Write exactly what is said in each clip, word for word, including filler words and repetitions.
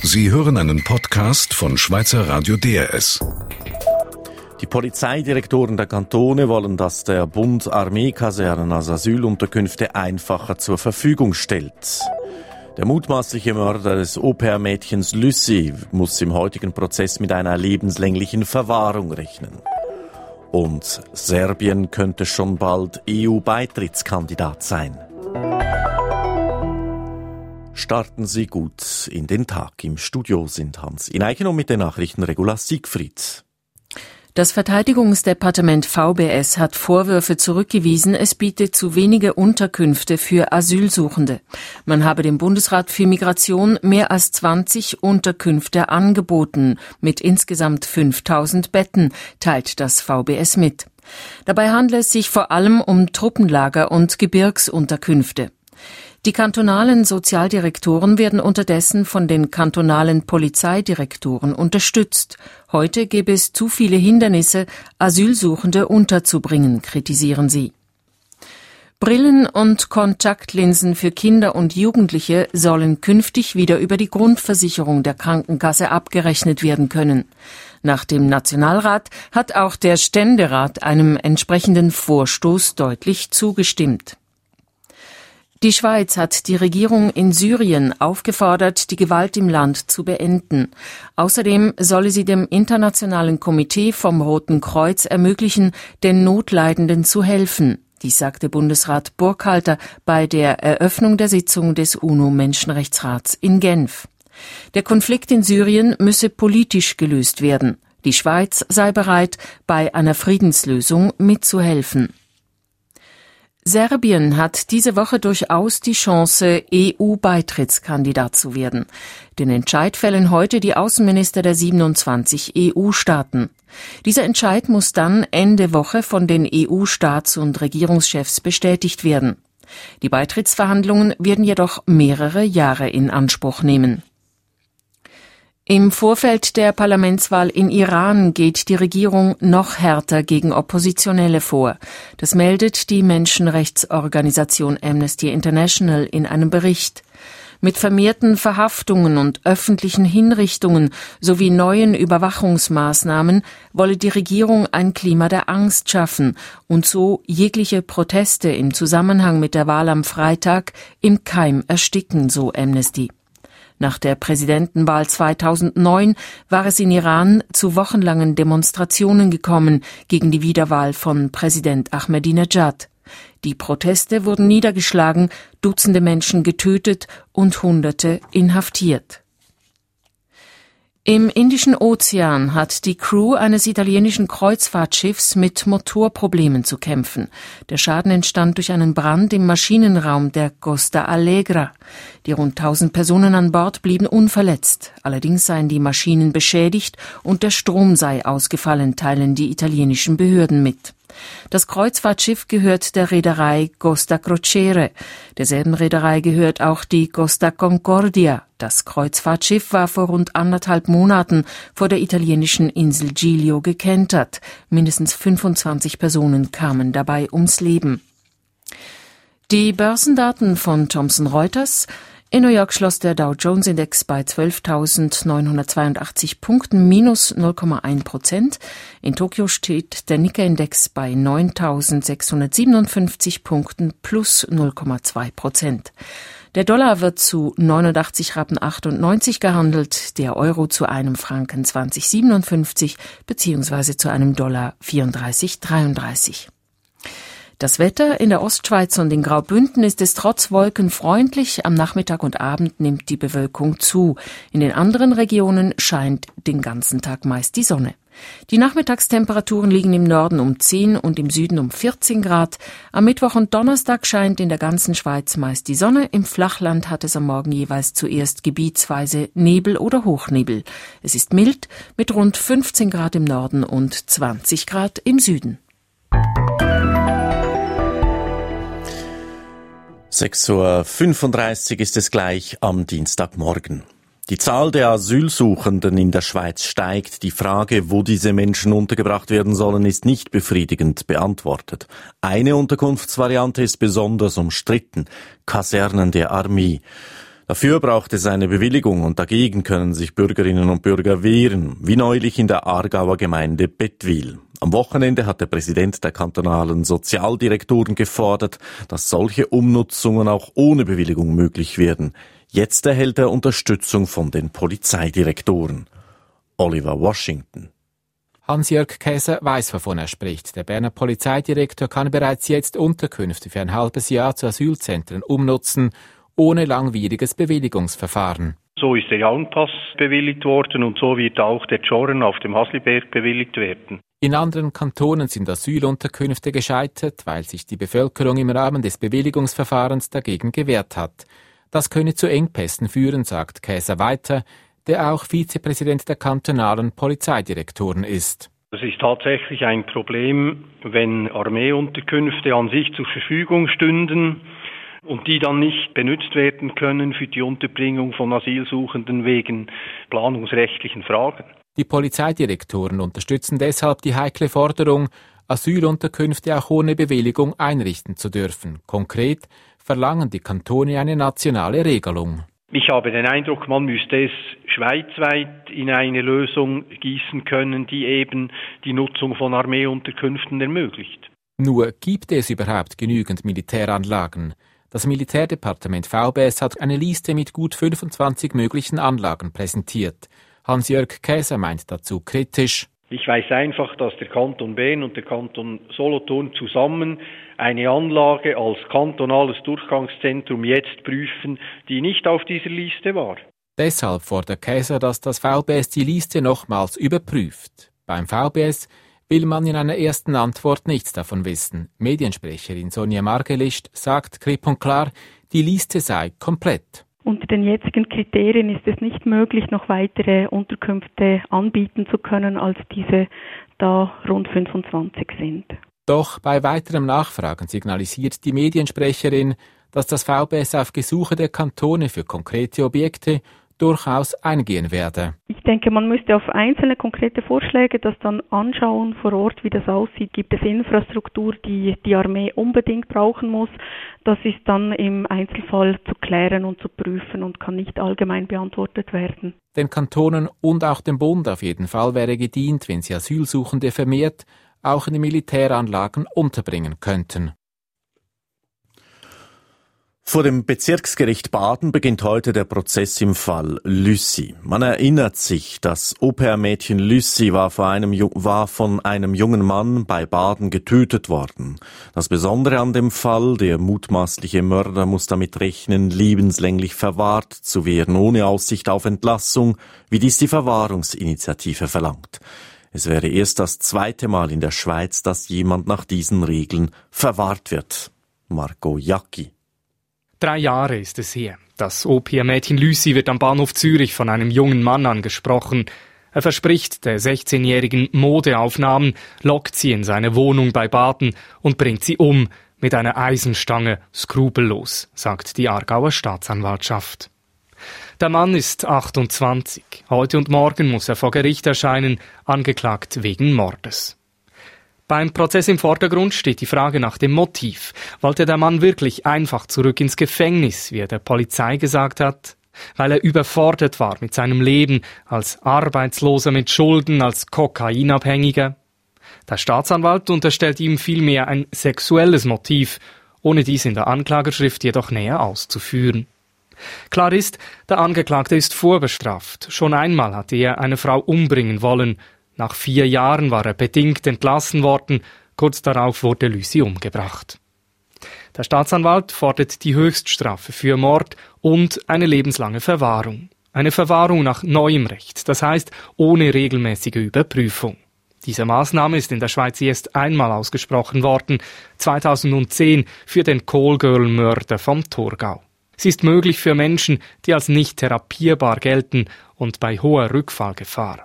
Sie hören einen Podcast von Schweizer Radio D R S. Die Polizeidirektoren der Kantone wollen, dass der Bund Armeekasernen als Asylunterkünfte einfacher zur Verfügung stellt. Der mutmaßliche Mörder des Au-pair-Mädchens Lucy muss im heutigen Prozess mit einer lebenslänglichen Verwahrung rechnen. Und Serbien könnte schon bald E U-Beitrittskandidat sein. Starten Sie gut in den Tag. Im Studio sind Hans in Eichenau mit den Nachrichten Regula Siegfried. Das Verteidigungsdepartement V B S hat Vorwürfe zurückgewiesen, es biete zu wenige Unterkünfte für Asylsuchende. Man habe dem Bundesrat für Migration mehr als zwanzig Unterkünfte angeboten, mit insgesamt fünftausend Betten, teilt das V B S mit. Dabei handle es sich vor allem um Truppenlager und Gebirgsunterkünfte. Die kantonalen Sozialdirektoren werden unterdessen von den kantonalen Polizeidirektoren unterstützt. Heute gäbe es zu viele Hindernisse, Asylsuchende unterzubringen, kritisieren sie. Brillen und Kontaktlinsen für Kinder und Jugendliche sollen künftig wieder über die Grundversicherung der Krankenkasse abgerechnet werden können. Nach dem Nationalrat hat auch der Ständerat einem entsprechenden Vorstoß deutlich zugestimmt. Die Schweiz hat die Regierung in Syrien aufgefordert, die Gewalt im Land zu beenden. Außerdem solle sie dem Internationalen Komitee vom Roten Kreuz ermöglichen, den Notleidenden zu helfen. Dies sagte Bundesrat Burkhalter bei der Eröffnung der Sitzung des UNO-Menschenrechtsrats in Genf. Der Konflikt in Syrien müsse politisch gelöst werden. Die Schweiz sei bereit, bei einer Friedenslösung mitzuhelfen. Serbien hat diese Woche durchaus die Chance, E U-Beitrittskandidat zu werden. Den Entscheid fällen heute die Außenminister der siebenundzwanzig E U-Staaten. Dieser Entscheid muss dann Ende Woche von den E U-Staats- und Regierungschefs bestätigt werden. Die Beitrittsverhandlungen werden jedoch mehrere Jahre in Anspruch nehmen. Im Vorfeld der Parlamentswahl in Iran geht die Regierung noch härter gegen Oppositionelle vor. Das meldet die Menschenrechtsorganisation Amnesty International in einem Bericht. Mit vermehrten Verhaftungen und öffentlichen Hinrichtungen sowie neuen Überwachungsmaßnahmen wolle die Regierung ein Klima der Angst schaffen und so jegliche Proteste im Zusammenhang mit der Wahl am Freitag im Keim ersticken, so Amnesty. Nach der Präsidentenwahl zweitausendneun war es in Iran zu wochenlangen Demonstrationen gekommen gegen die Wiederwahl von Präsident Ahmadinejad. Die Proteste wurden niedergeschlagen, Dutzende Menschen getötet und Hunderte inhaftiert. Im Indischen Ozean hat die Crew eines italienischen Kreuzfahrtschiffs mit Motorproblemen zu kämpfen. Der Schaden entstand durch einen Brand im Maschinenraum der Costa Allegra. Die rund tausend Personen an Bord blieben unverletzt. Allerdings seien die Maschinen beschädigt und der Strom sei ausgefallen, teilen die italienischen Behörden mit. Das Kreuzfahrtschiff gehört der Reederei Costa Crociere. Derselben Reederei gehört auch die Costa Concordia. Das Kreuzfahrtschiff war vor rund anderthalb Monaten vor der italienischen Insel Giglio gekentert. Mindestens fünfundzwanzig Personen kamen dabei ums Leben. Die Börsendaten von Thomson Reuters. In New York schloss der Dow Jones Index bei zwölftausendneunhundertzweiundachtzig Punkten, minus null Komma eins Prozent. In Tokio steht der Nikkei Index bei neuntausendsechshundertsiebenundfünfzig Punkten, plus null Komma zwei Prozent. Der Dollar wird zu neunundachtzig Rappen achtundneunzig gehandelt, der Euro zu einem Franken zwanzig siebenundfünfzig beziehungsweise zu einem Dollar vierunddreißig dreiunddreißig. Das Wetter in der Ostschweiz und in Graubünden ist es trotz Wolken freundlich. Am Nachmittag und Abend nimmt die Bewölkung zu. In den anderen Regionen scheint den ganzen Tag meist die Sonne. Die Nachmittagstemperaturen liegen im Norden um zehn und im Süden um vierzehn Grad. Am Mittwoch und Donnerstag scheint in der ganzen Schweiz meist die Sonne. Im Flachland hat es am Morgen jeweils zuerst gebietsweise Nebel oder Hochnebel. Es ist mild mit rund fünfzehn Grad im Norden und zwanzig Grad im Süden. sechs Uhr fünfunddreißig ist es gleich am Dienstagmorgen. Die Zahl der Asylsuchenden in der Schweiz steigt. Die Frage, wo diese Menschen untergebracht werden sollen, ist nicht befriedigend beantwortet. Eine Unterkunftsvariante ist besonders umstritten: Kasernen der Armee. Dafür braucht es eine Bewilligung und dagegen können sich Bürgerinnen und Bürger wehren, wie neulich in der Aargauer Gemeinde Bettwil. Am Wochenende hat der Präsident der kantonalen Sozialdirektoren gefordert, dass solche Umnutzungen auch ohne Bewilligung möglich werden. Jetzt erhält er Unterstützung von den Polizeidirektoren. Oliver Washington. Hans-Jörg Käser weiss, wovon er spricht. Der Berner Polizeidirektor kann bereits jetzt Unterkünfte für ein halbes Jahr zu Asylzentren umnutzen, ohne langwieriges Bewilligungsverfahren. So ist der Jaunpass bewilligt worden und so wird auch der Jorren auf dem Hasliberg bewilligt werden. In anderen Kantonen sind Asylunterkünfte gescheitert, weil sich die Bevölkerung im Rahmen des Bewilligungsverfahrens dagegen gewehrt hat. Das könne zu Engpässen führen, sagt Käser weiter, der auch Vizepräsident der kantonalen Polizeidirektoren ist. Es ist tatsächlich ein Problem, wenn Armeeunterkünfte an sich zur Verfügung stünden und die dann nicht benutzt werden können für die Unterbringung von Asylsuchenden wegen planungsrechtlichen Fragen. Die Polizeidirektoren unterstützen deshalb die heikle Forderung, Asylunterkünfte auch ohne Bewilligung einrichten zu dürfen. Konkret verlangen die Kantone eine nationale Regelung. Ich habe den Eindruck, man müsste es schweizweit in eine Lösung gießen können, die eben die Nutzung von Armeeunterkünften ermöglicht. Nur gibt es überhaupt genügend Militäranlagen? Das Militärdepartement V B S hat eine Liste mit gut fünfundzwanzig möglichen Anlagen präsentiert. Hans-Jörg Käser meint dazu kritisch: Ich weiß einfach, dass der Kanton Bern und der Kanton Solothurn zusammen eine Anlage als kantonales Durchgangszentrum jetzt prüfen, die nicht auf dieser Liste war. Deshalb fordert Käser, dass das V B S die Liste nochmals überprüft. Beim V B S will man in einer ersten Antwort nichts davon wissen. Mediensprecherin Sonja Margelicht sagt klipp und klar, die Liste sei komplett. Unter den jetzigen Kriterien ist es nicht möglich, noch weitere Unterkünfte anbieten zu können, als diese da rund fünfundzwanzig sind. Doch bei weiterem Nachfragen signalisiert die Mediensprecherin, dass das V B S auf Gesuche der Kantone für konkrete Objekte durchaus eingehen werde. Ich denke, man müsste auf einzelne konkrete Vorschläge das dann anschauen vor Ort, wie das aussieht. Gibt es Infrastruktur, die die Armee unbedingt brauchen muss? Das ist dann im Einzelfall zu klären und zu prüfen und kann nicht allgemein beantwortet werden. Den Kantonen und auch dem Bund auf jeden Fall wäre gedient, wenn sie Asylsuchende vermehrt auch in den Militäranlagen unterbringen könnten. Vor dem Bezirksgericht Baden beginnt heute der Prozess im Fall Lüssi. Man erinnert sich, das Au-pair-Mädchen Lüssi war, vor einem, war von einem jungen Mann bei Baden getötet worden. Das Besondere an dem Fall, der mutmaßliche Mörder muss damit rechnen, lebenslänglich verwahrt zu werden, ohne Aussicht auf Entlassung, wie dies die Verwahrungsinitiative verlangt. Es wäre erst das zweite Mal in der Schweiz, dass jemand nach diesen Regeln verwahrt wird. Marco Jacki. Drei Jahre ist es her. Das Au-pair-Mädchen Lüssi wird am Bahnhof Zürich von einem jungen Mann angesprochen. Er verspricht der sechzehnjährigen Modeaufnahmen, lockt sie in seine Wohnung bei Baden und bringt sie um mit einer Eisenstange, skrupellos, sagt die Aargauer Staatsanwaltschaft. Der Mann ist achtundzwanzig. Heute und morgen muss er vor Gericht erscheinen, angeklagt wegen Mordes. Beim Prozess im Vordergrund steht die Frage nach dem Motiv. Wollte der Mann wirklich einfach zurück ins Gefängnis, wie er der Polizei gesagt hat? Weil er überfordert war mit seinem Leben, als Arbeitsloser mit Schulden, als Kokainabhängiger? Der Staatsanwalt unterstellt ihm vielmehr ein sexuelles Motiv, ohne dies in der Anklageschrift jedoch näher auszuführen. Klar ist, der Angeklagte ist vorbestraft. Schon einmal hatte er eine Frau umbringen wollen. Nach vier Jahren war er bedingt entlassen worden. Kurz darauf wurde Lüssi umgebracht. Der Staatsanwalt fordert die Höchststrafe für Mord und eine lebenslange Verwahrung. Eine Verwahrung nach neuem Recht, das heißt ohne regelmäßige Überprüfung. Diese Maßnahme ist in der Schweiz erst einmal ausgesprochen worden, zweitausendzehn für den Callgirl-Mörder vom Thurgau. Sie ist möglich für Menschen, die als nicht therapierbar gelten und bei hoher Rückfallgefahr.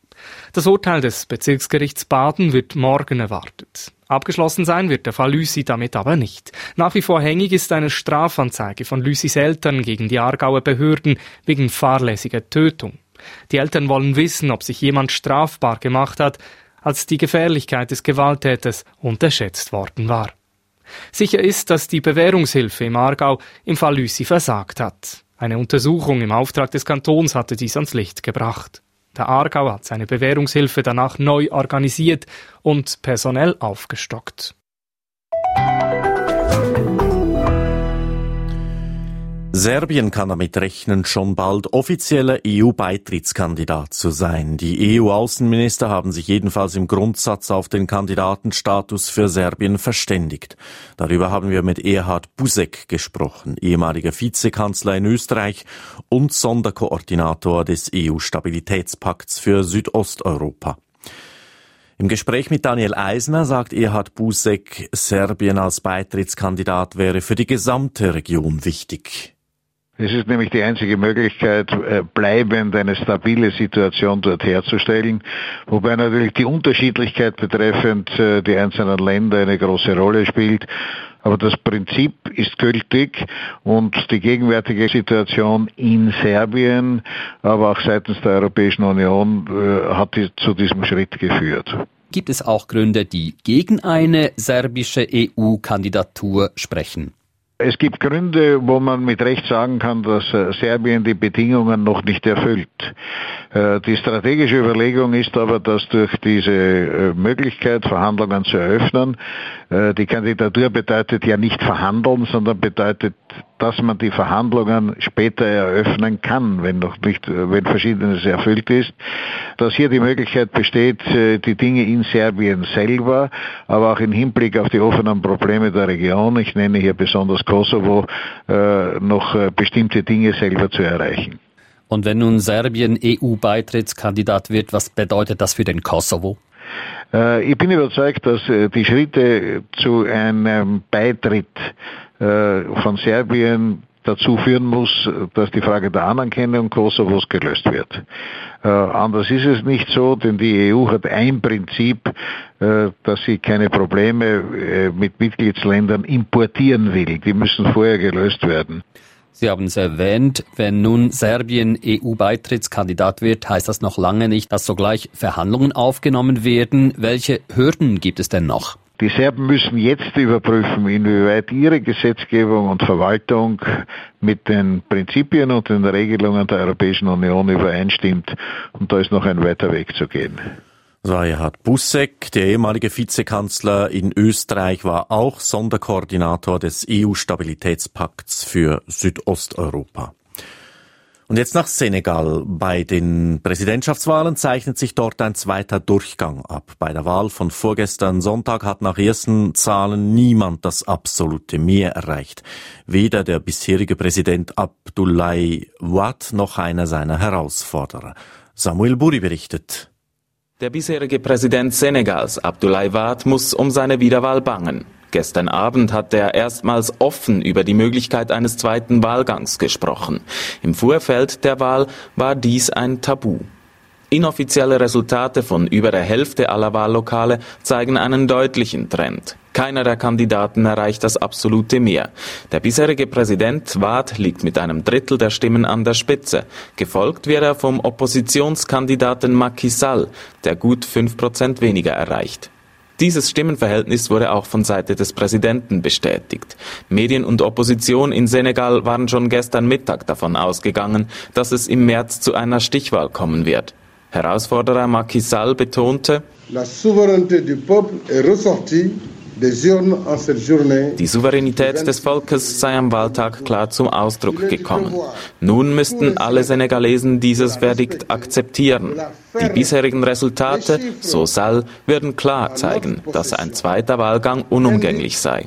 Das Urteil des Bezirksgerichts Baden wird morgen erwartet. Abgeschlossen sein wird der Fall Lüssi damit aber nicht. Nach wie vor hängig ist eine Strafanzeige von Lüssis Eltern gegen die Aargauer Behörden wegen fahrlässiger Tötung. Die Eltern wollen wissen, ob sich jemand strafbar gemacht hat, als die Gefährlichkeit des Gewalttäters unterschätzt worden war. Sicher ist, dass die Bewährungshilfe im Aargau im Fall Lüssi versagt hat. Eine Untersuchung im Auftrag des Kantons hatte dies ans Licht gebracht. Der Aargau hat seine Bewährungshilfe danach neu organisiert und personell aufgestockt. Serbien kann damit rechnen, schon bald offizieller E U-Beitrittskandidat zu sein. Die E U-Außenminister haben sich jedenfalls im Grundsatz auf den Kandidatenstatus für Serbien verständigt. Darüber haben wir mit Erhard Buzek gesprochen, ehemaliger Vizekanzler in Österreich und Sonderkoordinator des E U-Stabilitätspakts für Südosteuropa. Im Gespräch mit Daniel Eisner sagt Erhard Buzek, Serbien als Beitrittskandidat wäre für die gesamte Region wichtig. Es ist nämlich die einzige Möglichkeit, bleibend eine stabile Situation dort herzustellen, wobei natürlich die Unterschiedlichkeit betreffend die einzelnen Länder eine große Rolle spielt. Aber das Prinzip ist gültig und die gegenwärtige Situation in Serbien, aber auch seitens der Europäischen Union, hat zu diesem Schritt geführt. Gibt es auch Gründe, die gegen eine serbische E U-Kandidatur sprechen? Es gibt Gründe, wo man mit Recht sagen kann, dass Serbien die Bedingungen noch nicht erfüllt. Die strategische Überlegung ist aber, dass durch diese Möglichkeit, Verhandlungen zu eröffnen, die Kandidatur bedeutet ja nicht verhandeln, sondern bedeutet, dass man die Verhandlungen später eröffnen kann, wenn noch nicht, wenn Verschiedenes erfüllt ist, dass hier die Möglichkeit besteht, die Dinge in Serbien selber, aber auch im Hinblick auf die offenen Probleme der Region, ich nenne hier besonders Kosovo, noch bestimmte Dinge selber zu erreichen. Und wenn nun Serbien E U-Beitrittskandidat wird, was bedeutet das für den Kosovo? Ich bin überzeugt, dass die Schritte zu einem Beitritt von Serbien dazu führen muss, dass die Frage der Anerkennung Kosovos gelöst wird. Äh, anders ist es nicht so, denn die E U hat ein Prinzip, äh, dass sie keine Probleme äh, mit Mitgliedsländern importieren will. Die müssen vorher gelöst werden. Sie haben es erwähnt, wenn nun Serbien E U-Beitrittskandidat wird, heißt das noch lange nicht, dass sogleich Verhandlungen aufgenommen werden. Welche Hürden gibt es denn noch? Die Serben müssen jetzt überprüfen, inwieweit ihre Gesetzgebung und Verwaltung mit den Prinzipien und den Regelungen der Europäischen Union übereinstimmt. Und da ist noch ein weiter Weg zu gehen. Erhard Buzek, der ehemalige Vizekanzler in Österreich, war auch Sonderkoordinator des E U-Stabilitätspakts für Südosteuropa. Und jetzt nach Senegal. Bei den Präsidentschaftswahlen zeichnet sich dort ein zweiter Durchgang ab. Bei der Wahl von vorgestern Sonntag hat nach ersten Zahlen niemand das absolute Mehr erreicht. Weder der bisherige Präsident Abdoulaye Wade noch einer seiner Herausforderer. Samuel Buri berichtet. Der bisherige Präsident Senegals, Abdoulaye Wade, muss um seine Wiederwahl bangen. Gestern Abend hat er erstmals offen über die Möglichkeit eines zweiten Wahlgangs gesprochen. Im Vorfeld der Wahl war dies ein Tabu. Inoffizielle Resultate von über der Hälfte aller Wahllokale zeigen einen deutlichen Trend. Keiner der Kandidaten erreicht das absolute Mehr. Der bisherige Präsident Wade liegt mit einem Drittel der Stimmen an der Spitze. Gefolgt wird er vom Oppositionskandidaten Macky Sall, der gut fünf Prozent weniger erreicht. Dieses Stimmenverhältnis wurde auch von Seite des Präsidenten bestätigt. Medien und Opposition in Senegal waren schon gestern Mittag davon ausgegangen, dass es im März zu einer Stichwahl kommen wird. Herausforderer Macky Sall betonte, La souveraineté du peuple est ressortie. Die Souveränität des Volkes sei am Wahltag klar zum Ausdruck gekommen. Nun müssten alle Senegalesen dieses Verdikt akzeptieren. Die bisherigen Resultate, so Sall, würden klar zeigen, dass ein zweiter Wahlgang unumgänglich sei.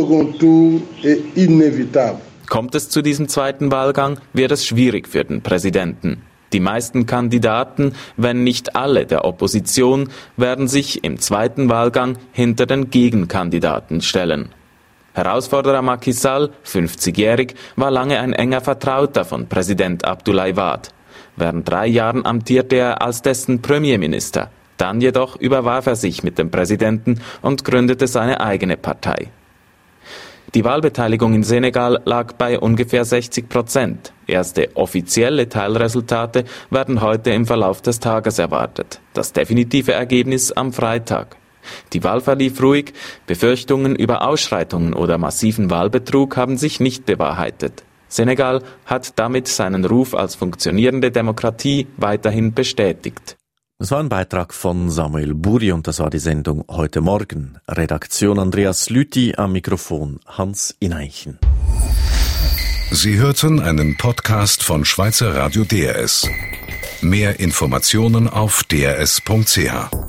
Kommt es zu diesem zweiten Wahlgang, wird es schwierig für den Präsidenten. Die meisten Kandidaten, wenn nicht alle der Opposition, werden sich im zweiten Wahlgang hinter den Gegenkandidaten stellen. Herausforderer Macky Sall, fünfzigjährig, war lange ein enger Vertrauter von Präsident Abdoulaye Wade. Während drei Jahren amtierte er als dessen Premierminister. Dann jedoch überwarf er sich mit dem Präsidenten und gründete seine eigene Partei. Die Wahlbeteiligung in Senegal lag bei ungefähr sechzig Prozent. Erste offizielle Teilresultate werden heute im Verlauf des Tages erwartet. Das definitive Ergebnis am Freitag. Die Wahl verlief ruhig. Befürchtungen über Ausschreitungen oder massiven Wahlbetrug haben sich nicht bewahrheitet. Senegal hat damit seinen Ruf als funktionierende Demokratie weiterhin bestätigt. Das war ein Beitrag von Samuel Buri und das war die Sendung heute Morgen. Redaktion Andreas Lüthi, am Mikrofon Hans Ineichen. Sie hörten einen Podcast von Schweizer Radio D R S. Mehr Informationen auf d r s punkt c h.